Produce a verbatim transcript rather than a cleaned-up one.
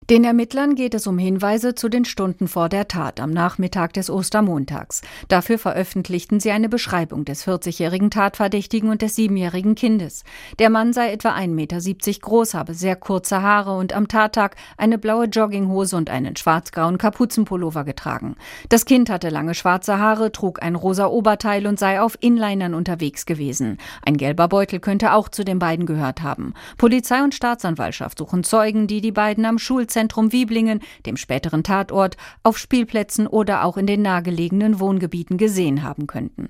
Den Ermittlern geht es um Hinweise zu den Stunden vor der Tat am Nachmittag des Ostermontags. Dafür veröffentlichten sie eine Beschreibung des vierzigjährigen Tatverdächtigen und des siebenjährigen Kindes. Der Mann sei etwa ein Meter siebzig groß, habe sehr kurze Haare und am Tattag eine blaue Jogginghose und einen schwarz-grauen Kapuzenpullover getragen. Das Kind hatte lange schwarze Haare, trug ein rosa Oberteil und sei auf Inlinern unterwegs gewesen. Ein gelber Beutel könnte auch zu den beiden gehört haben. Polizei und Staatsanwaltschaft suchen Zeugen, die die beiden am Schulzentrum Zentrum Wiblingen, dem späteren Tatort, auf Spielplätzen oder auch in den nahegelegenen Wohngebieten gesehen haben könnten.